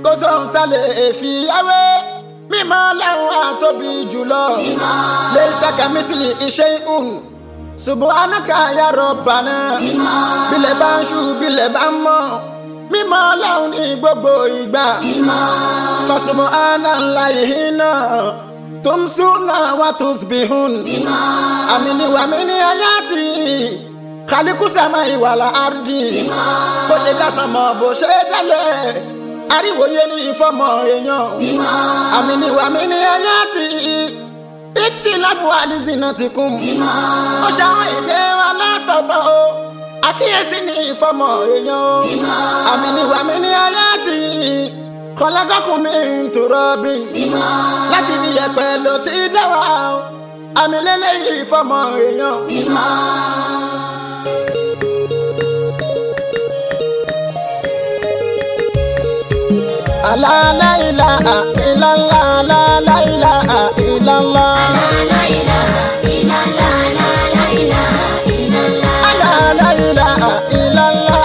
kó sóhun tá lè fi yáwé mímọ́ láwọn àtóbi jùlọ lè sàkàmísìlì iṣẹ́ ìhùn subhanaka ya rabbana bílẹ̀ bá ń ṣú bílẹ̀ bá ń mọ́ mímọ́ láwọn ní gbogbo ìgbà fa subhanallahi hina tumsuna wa tusbihun amini wa mini ayati khaliqu samai wal ardi bó ṣe dá sánmọ̀ bó ṣe dálẹ̀ àríwòye ní ìfọmọ èèyàn amini wa mini ayati ìtìláfù àdìsínà ti kún ó ṣàwọn èdè wa látọ̀tọ̀ o àkíyèsí ní ìfọmọ èèyàn amini wa mini ayati kọlágọ́kùn mi ń tòrọ bí láti bí ẹ̀pẹ̀ ló ti dáwà àmì lélẹ́yìn ìfọmọ èèyàn. La ilaha illallah, la ilaha illallah, la ilaha illallah, la ilaha illallah, la ilaha illallah,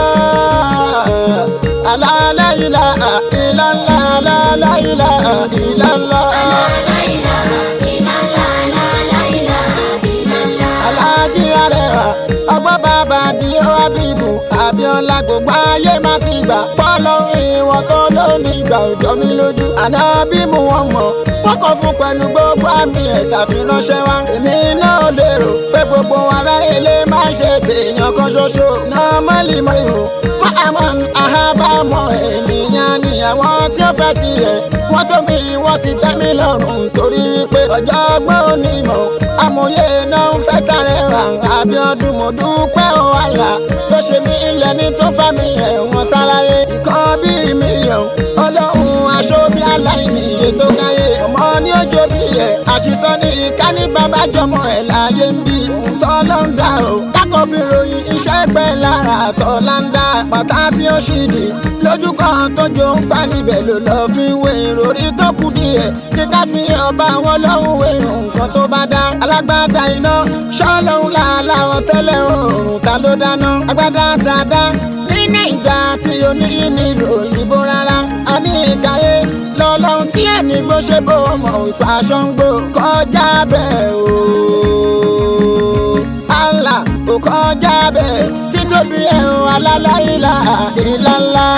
la ilaha illallah, la ilaha illallah, Alhaji Arewa ọgbọ́ bàbá di Habibu Abíọ́lá gbogbo ayé má ti gbà fọ́lọ́run ìwọ̀n tó lónìí ìgbà òjò mi lójú Ànábì Muhammad wọ́n kọ́ fún pẹ̀lú gbogbo àmì ẹ̀ta fi ránṣẹ́ wá èmi náà lérò pé gbogbo ará ilé máa ṣe tèèyàn kan ṣoṣo náà mọ́lìmọ́ ìhò Muhammad ahábàmọ́ ènìyàn ni àwọn tí ó fẹ́ tiẹ̀ wọ́n tó mi wọ́n sì tẹ́ mi lọ́rùn torí wípé ọjọ́ ọgbọ́n onímọ̀ amòye náà ń fẹ́ kárẹ̀wà Abíọ́dún mo dúpẹ́ o Allah tó ṣe mí ilẹ̀ ní tó fà mí ẹ̀wọ̀n sáláyé nǹkan bíi mílíọ̀n ọlọ́run aṣọ bí aláìní iye tó káyé ọmọ ní ọjọ́ bí ẹ̀ àṣìṣọ́ ní ìka ní bàbá jọmọ ẹ̀ láyé ń bí tọ́ ló ń dá o kákọ́ fi ròyìn iṣẹ́ pẹ́ lára àtọ́ láńdá pàtà tí ó ṣì dì lójú kan tó jó ń pa níbẹ̀ ló lọ́ fi wé ìròrí tó kù díẹ̀ ní ká fi ọba wọn lọ́hùn wé nǹkan tó bá dá alágbádá iná ṣọ́lọ́hún làláwọ̀ tẹ́lẹ̀ òòrùn ta ló dáná agbádá tá a dá ní Nàìjà tí ó ní nílò òyìnbó rárá a ní ìkàyé lọ́lọ́hún tí ẹni gbó ṣe bó mọ̀ ìpa aṣọ ń gbó kọjá bẹ́ẹ̀ o Allah ò kọjá bẹ́ẹ̀ títóbi ẹ̀hún alálàílà ìlàlá.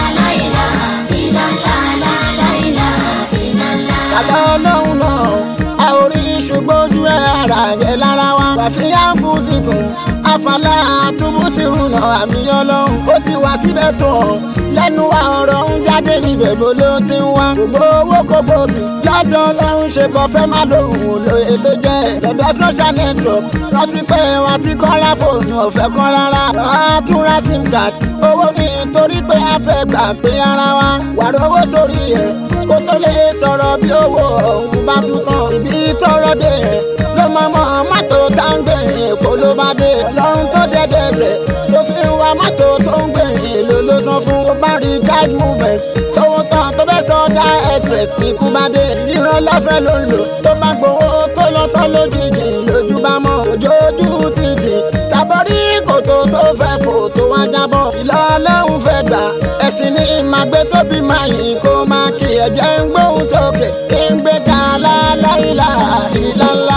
Kàtà ọlọ́run náà a ò rí ṣùgbọ́n ojú ara rẹ̀ lára wa wàfíà ń bú síkùn àfàlà àtúbùsírù náà àmì ọlọ́run ó ti wá síbẹ̀ tó hàn lẹ́nu wa ọ̀rọ̀ ń jáde níbẹ̀ bó ló ti ń wá gbogbo owó kò gbòógì lọ́dọ̀ ọlọ́run ṣe bọ́ fẹ́ má lòun olóye tó jẹ́ lọ́dọ̀ social network rántí pé wọ́n ti kọ́ra fóònù ọ̀fẹ́ kan rárá àtúnra sim card owó ní torí pé a fẹ́ gbà pé ara wa wàrà owó sórí ẹ̀ kó tó lè sọ̀rọ̀ bí owó ọ̀hún bá tún tán ibi tọrọ dé ẹ̀ ló mọ̀ mọ́tò tá ń gbé èkó ló bá dé ọlọ́run tó dẹ́dẹ́ ẹsẹ̀ ló fi ń wa mọ́tò tó ń gbé èlò ló san fún ó bá rí charge movement tówó tán tó fẹ́ sọ dá express ikú bá dé ríran lọ́fẹ́ ló ń lò tó bá gbowó tó lọ tán lójijì lójú bá mọ́ ojójú títì tàbọ̀rí kòtò tó fẹ́ fò tó wá jábọ̀ ìlọ́lọ́hún fẹ́ gbà ẹ̀sìn ní ìmàgbé tóbi máa yìn kó máa kí ẹ̀jẹ̀ ń gbóhùn sókè kí ń gbé ká láláìlà ìlàlá.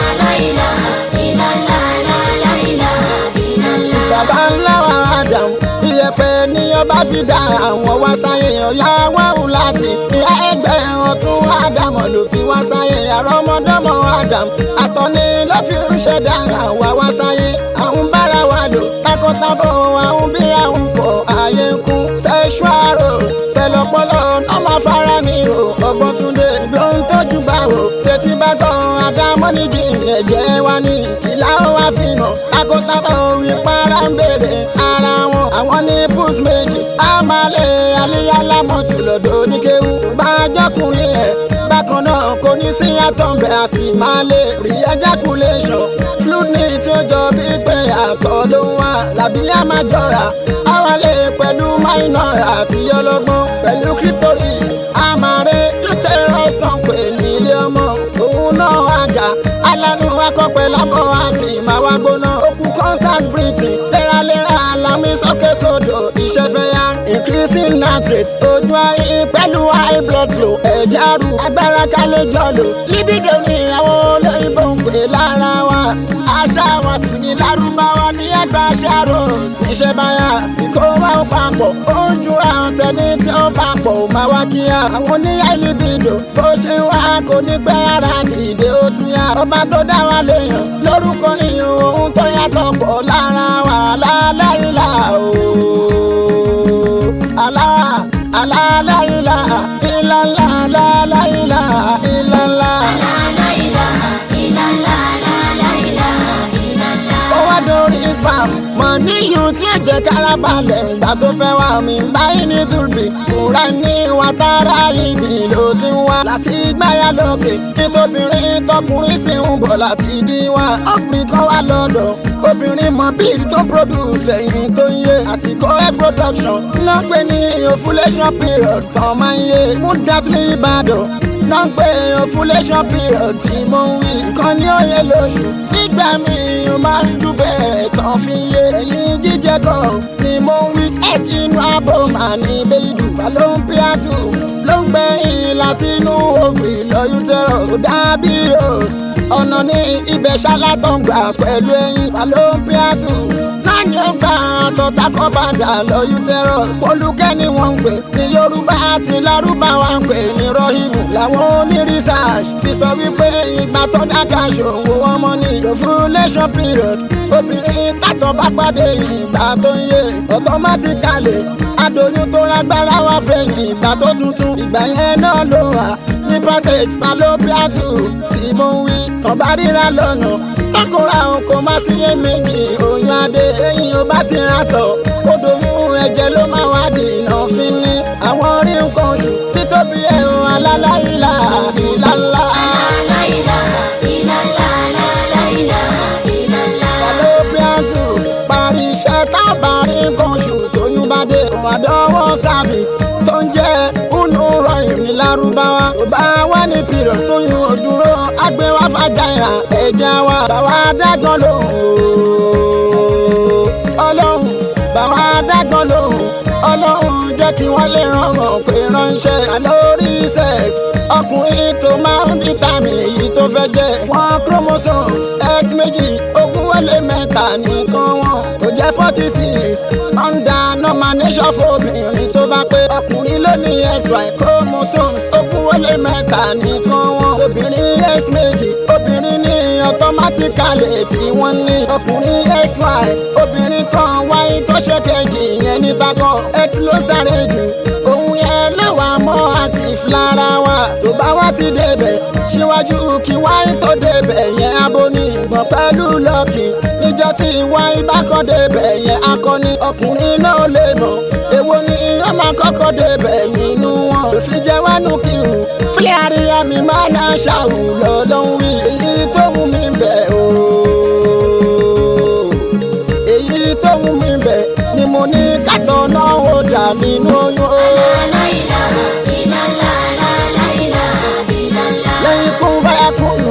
Bàbá ńlá wa Adam iyẹ̀pẹ̀ ni ọba fi dá àwọn wá sáyé ọ̀yá wáhùn láti ìyá ẹgbẹ́ ọ̀tún Ádámọ̀ ló fi wá sáyé àrọ́mọdọ́mọ Adam àtọ́ni ló fi ń ṣẹ̀dá àwa wá sáyé àwọn bára wa lò takọtabo àwọn bí àwọn pọ̀ ayé ń kú sexual rose pẹ̀lọpọlọ ọmọ afárá ni o ọgbọ́n túnde ló ń tọ́jú báwo tètè bá gbọ́n Ádámọ̀ nídìí ilẹ̀ jẹ́ wá ní ìlà wa fi hàn takọtabo ìpara ń bèrè ara wọn àwọn ní bus méjì àmàlẹ́ àlíyálámọ̀tì lọ́dọ̀ oníkéwù bá jọkùnrin ẹ̀ bákan náà kò ní sí àtọ̀nbẹ̀ àsì máa lè rí ejaculation fluid ní tí ó jọ bí pé àtọ̀ ló ń wá làbí àmàjọra àwálé pẹ̀lú minor àti ọlọ́gbọ́n pẹ̀lú clitoris àmàrè uterus tán pè ní ilé ọmọ òun náà àjà alánú akọ́pẹ́ lákọ̀ wá sí máa wá gbóná ó kú constant breathing léraléra alámi sókè sódò ìṣẹ́fẹ́ yá increase medicine nitrate ojú ayé pẹ̀lú high blood flow ẹ̀jẹ̀ àrùn agbára kálẹ̀ jọ̀lò libido ni àwọn olóyìnbó ń pè lára wa àṣà wọn tún ní lárúbáwá ní ẹgbẹ́ àṣà rose níṣẹ́ báyà tí kò wá ó papọ̀ ó ń ju àwọn tẹni tí ó papọ̀ ó máa wá kíá àwọn oníyà libido bó ṣe wá kò ní pẹ́ ara dìde ó tún yá ọba tó dá wa léèyàn lórúkọ ìyún ohun tó yàtọ̀ pọ̀ lára wa láláìlà o aláìlà ìlàlá láláìlà ìlàlá. Islam mọ̀ níyùn tí ẹ̀jẹ̀ kára balẹ̀ ìgbà tó fẹ́ wá mi báyìí ní dùbì kúrá ní wàtárà ibi ló ti ń wá láti gbáyà lókè nítòbìnrin tọkùnrin sì ń bọ̀ láti dí wá ọkùnrin kan wá lọ́dọ̀ obìnrin mọ̀ bíi tó produce ẹ̀yìn tó ń yé àsìkò egg production náà pé ní ovulation period kan máa ń yé mú dátìlì ìbàdàn náà pé ovulation period tí mo ń wí nǹkan ní òye lóṣù nígbà míì ó máa ń jù bẹ́ẹ̀ tán fi yé ẹ̀yìn jíjẹ kan ni mo ń wí ẹ̀kí inú abọ́ màá ní bẹ́ẹ̀dù ló ń píàtù ló ń gbẹ̀yìn láti inú òbí lọ uterus ó dàbí rose ọ̀nà ní ibẹ̀ ṣálátọ̀ngbà pẹ̀lú ẹ̀yìn fallopiatu láyé gbà tọ́ta kọ́ padà lọ uterus olùkẹ́ ni wọ́n ń pè ní Yorùbá àti Lárúbáwá ń pè ní rọ́hìmù làwọn oní research fi sọ wípé ìgbà tó dáká ṣòwò ọmọ ní ovulation period obìnrin tàtọ̀ bá pàdé ìgbà tó ń yé automatically adóyún tó lágbára wá fẹ̀yìn ìgbà tó tuntun ìgbà yẹn náà ló wà ní passage fallopiatu tí mo ń wí tán bá ríra lọ́nà tọkùnrin àwọn kò má sí iyèméjì oyún adé lẹ́yìn ó bá ti rà tọ̀ kó doyún ẹ̀jẹ̀ ló máa wá dènà fi ní àwọn orí nǹkan oṣù títóbi ẹ̀hún alálàyílà ìlàlá. fallopiatu parí iṣẹ́ tábà rí nǹkan oṣù tóyún bá dé ìwádọ́wọ́ service tó ń jẹ́ unu rọyìn ní Lárúbáwá tó bá wà ní period tóyún òdúró agbéwá fàjáìrà ẹ̀jẹ̀ wa bàwá dágbọ́n lóhùn ọlọ́run bàwá dágbọ́n lóhùn ọlọ́run jẹ́ kí wọ́n lè rọrùn pé ránṣẹ́ lórí sex ọkùnrin tó máa ń dìtàmì èyí tó fẹ́ jẹ́ wọ́n chromosomes x méjì ogún wọlé mẹ́ta nìkan wọn kò jẹ́ 46 under nomination fóbìnrin tó bá pé ọkùnrin ló ní xy chromosomes ogún wọlé mẹ́ta nìkan wọn obìnrin x méjì obìnrin ní automatically tí wọ́n ní ọkùnrin xy obìnrin kan wáyé tó ṣe kejì yẹn ní takọ x ló sáré jù òun yẹn lẹ́wàá mọ́ active lára wa tó bá wá ti débẹ̀ síwájú kí wáyé tó débẹ̀ yẹn abo ní ìgbọ̀n pẹ̀lú lọ́ọ̀kì níjọ́ tí wáyé bá kọ́ débẹ̀ yẹn akọni ọkùnrin náà lè mọ̀ èwo ni ó máa kọ́kọ́ débẹ̀ nínú wọn tó fi jẹ́ wánú kírun fílẹ̀ àríyá mi máa ná ṣàwù lọ́lọ́hún wí èyí tó mú mi bẹ̀ o èyí tó mú mi bẹ̀ ni mo ní kàtọ́ náà ó dà nínú oyún o. lẹ́yìn kún báyà kùnú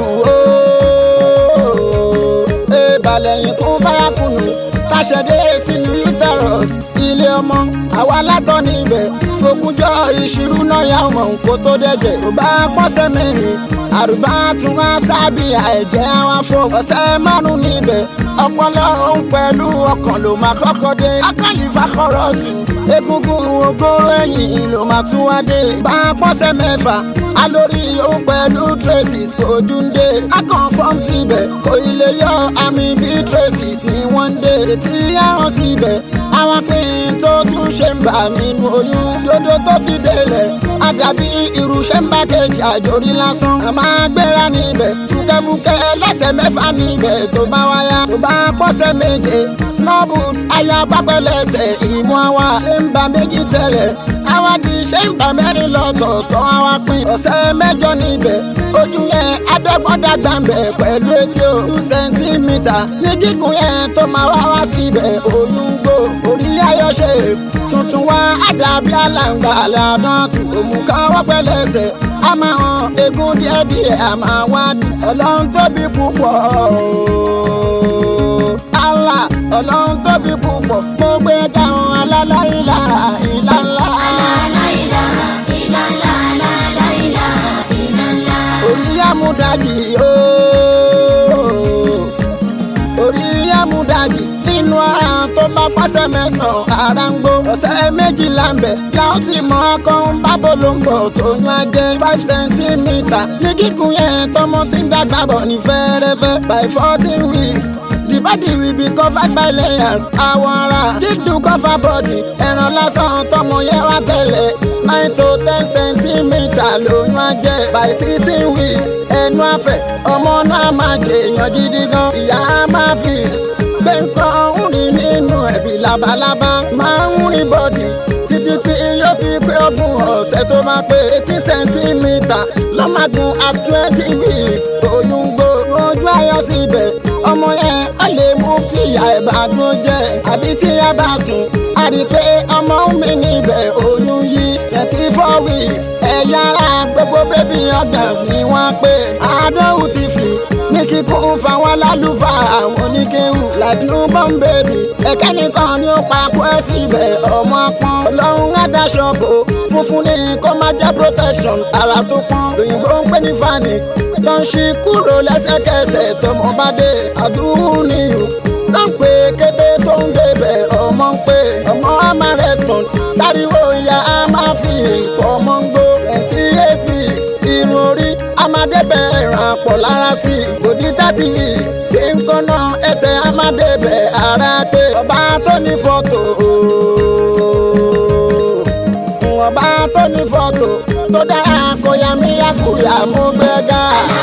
lẹ́yìn kún báyà kùnú táṣẹ̀dé sínú uterus ilé ọmọ àwa látọ̀ níbẹ̀ fogúnjọ́ ìṣirú náà yà wọ̀n kó tó dẹ̀jẹ̀ tó bá pọ́sẹ̀ mẹ́rin àrùbá tún wá sábìyà ẹ̀jẹ̀ àwọn fún ọ̀sẹ̀ márùn-ún níbẹ̀ ọpọlọ òun pẹ̀lú ọkàn ló máa kọ́kọ́ dé akọ́lìfà kọ́rọ̀ tù egungun ògóró ẹ̀yìn ló máa tún wá dé bá pọ́sẹ̀ mẹ́fà alórí òun pẹ̀lú traces kò dúndé akọ̀nfọ́m síbẹ̀ kò ilé yọ àmì bí traces ní wọ́n dé tí àwọn síbẹ̀ àwọn pín tó tún ṣe ń bà nínú oyún dodo tó fi délẹ̀ àdàbí irúṣẹ́ ń bá kejì àjòrí lásán àmọ́ agbéra níbẹ̀ fúkẹ́fúkẹ́ lẹ́sẹ̀ mẹ́fà níbẹ̀ tó bá wáyà tó bá pọ́sẹ̀ méje small boot ayọ̀ apápẹ́lẹ́sẹ̀ ìmú àwa ṣe ń ba méjì tẹ̀lẹ̀ àwa di ṣe ń ba mẹ́rin lọ́tọ̀ọ̀tọ̀ àwa pín ọ̀sẹ̀ mẹ́jọ níbẹ̀ ojú yẹn adọ́gbọ́n dàgbà ń bẹ̀ pẹ̀lú etí o 2 centimetre ní gígùn yẹn tó máa wá wá síbẹ̀ oyún gbò orí ayọ̀ ṣe tuntun wá àdàbí àlàǹgbà àlàdán tù òmùká wọ́pẹ́ lẹ́sẹ̀ a máa hàn egun díẹ̀díẹ̀ a máa wá ọlọ́run tóbi púpọ̀ Allah ọlọ́run tóbi púpọ̀ mo gbé dáhùn alálàyílà ìlàlá. nínú ara tó bá pàṣẹ mẹ́sàn-án ara ń gbó. ọ̀sẹ̀ méjìlá ń bẹ̀ láwọn tí mọ akọ́hún bábò ló ń bọ̀ tó yún ajẹ́ 5 centimetre ní gígùn yẹn tọmọ tí ń dàgbà bọ̀ ní fẹ́rẹ́fẹ́ by 14 weeks. The body will be covered by layers. Àwọn ara jíjù cover body. Ẹran lásán tọmọ yẹn wá tẹ́lẹ̀ 9 to 10 centimetre lóyún ajẹ́ by 16 weeks. Ẹnu àfẹ́ ọmọ náà máa jẹ èèyàn gidi gan. Ìyá á máa fi gbé nǹkan ń rìn nínú ẹ̀bí labalábá máa ń rìn bọ́dì títí tí yóò fi pé ogún ọ̀sẹ̀ tó máa pé 18 centimetre lọ́màgùn at 20 weeks. Oyún gbó ojú ayọ̀ síbẹ̀ ọmọ yẹn ó lè mú tí ìyá ẹ̀ bá dún jẹ́ àbí tí ìyá bá sùn á rí i pé ọmọ mi níbẹ̀ oyún yìí 24 weeks. ẹ̀yà ara gbogbo baby organs ni wọ́n pé àádọ́wù ti fi ní kíkún fáwọn lálùfáà àwọn oníkéwù like newborn baby. ẹ̀kẹ́ nìkan ni ó pa kú ẹ̀ síbẹ̀ ọmọ pọ́n ọlọ́run á daṣọ bò funfun ní kó má jẹ́ protection ara tó pọ́n lóyìnbó ń pè ní fanix tó ń ṣí kúrò lẹ́sẹ̀kẹsẹ̀ tọmọ bá dé àdúrú nìyó ló ń pè kété tó ń débẹ̀ ọmọ ń pè ọmọ á máa respond sáríwó ìyá á máa fi ọmọ ń gbó 28 weeks irun orí á máa débẹ̀ ràn pọ̀ lára sí òdì 30 weeks kí n kọ́nà ẹsẹ̀ á máa débẹ̀ ara pé ọba tó ní fọ́tò ọba tó ní fọ́tò tó dára kó yá mi yá kúyà mú gbẹ́gà.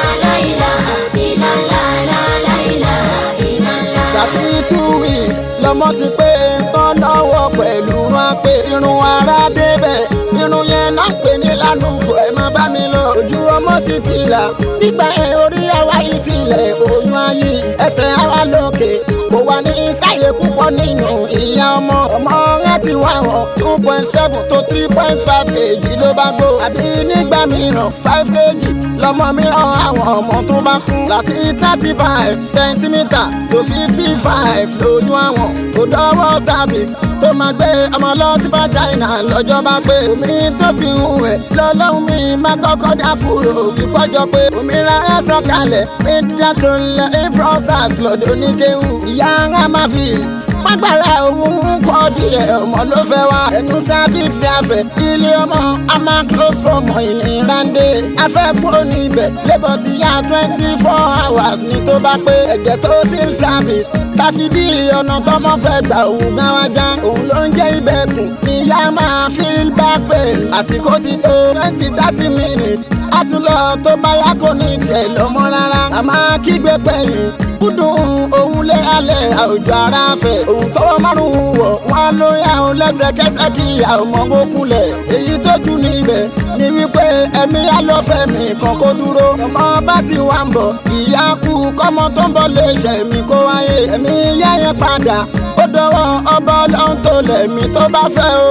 32 weeks lọmọ ti pé tán lọ́wọ́ pẹ̀lú wọn pé irun ara débẹ̀ irun yẹn náà pè ní lánàá ẹ má bá mi lọ ojú ọmọ sì ti là nígbà yẹn orí àwa yìí sílẹ̀ oyún ayé ẹsẹ̀ àwa lókè kò wà ní ìsáyè púpọ̀ nínú ìyá ọmọ rẹ ti wá wọn 2.7 to 3.5 kg ló bá gbó àbí nígbà mìíràn 5 kg lọmọ mìíràn àwọn ọmọ tó bá kú láti 35 centimetre to 55 lójú àwọn kò dọ́wọ́ cervix tó máa gbé ọmọ lọ sí vagina lọ́jọ́ bá pé omi tó fi hùn ẹ̀ lọ́lọ́hún mi máa kọ́kọ́ dákúrò wípọ́jọ́ pé òmìnira ẹ̀ sọ̀kalẹ̀ mídíà tó ń lọ infrosat lọ́dọ̀ oníkéwù ìyá ara máa fi pápára òun kọ́ díẹ̀ ọmọ ló fẹ́ wá ẹnu cervix afẹ́ ilé ọmọ a máa close for ọmọ ìnirande afẹ́ kúrò níbẹ̀ labour ti yá 24 hours ní tó bá pé ẹ̀jẹ̀ tó seal cervix tàfi bí ọ̀nà tọmọ fẹ́ gbà òun gbá wá já òun ló ń jẹ́ ìbẹ̀kùn ìyá máa feel back pain àsìkò ti tó 20-30 minutes àtúlọ̀ tó bá yá kò ní tiẹ̀ lọ́mọ rárá a máa kígbe pẹ̀yìn kúndùn òun lé alẹ́ àwùjọ ara fẹ́ òun tọwọ́ márùn-ún wọ̀ wọ́n ló yà ó lẹ́sẹ̀kẹsẹ̀ kí ìyá ọmọ kó kúnlẹ̀ èyí tó jù níbẹ̀ ni wípé ẹ̀mí alọ́fẹ́ mi kan kó dúró ọmọ bá ti wá ń bọ̀ ìyá kú kọ́mọ tó ń bọ̀ lè ṣẹ̀ mí kó wáyé ẹ̀mí ìyá yẹn padà ó dọwọ́ ọba ọlọ́run tó lẹ̀mí tó bá fẹ́ o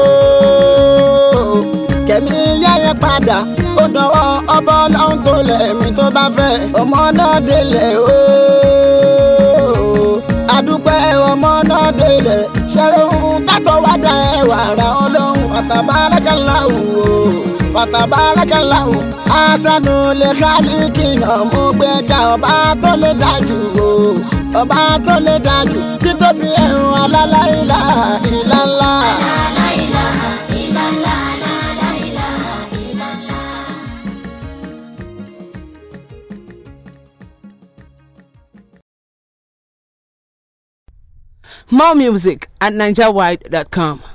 kẹ̀mí ìyá yẹn padà ó dọwọ́ ọba ọlọ́run tó lẹ̀mí tó bá fẹ́ ọmọ náà délẹ̀ o adúpẹ́ ọmọ náà délẹ̀ ṣẹ́rẹ́ ohun tátọ̀ wá dá ẹwà ra ọlọ́run fatabarakallahu fatabarakallahu asanu lè kálíkì náà mú gbẹ́gà ọba tó lè dájú ọba tó lè dájú títóbi ẹ̀hún alálàílà ìlàlá. More music at NigerWide.com.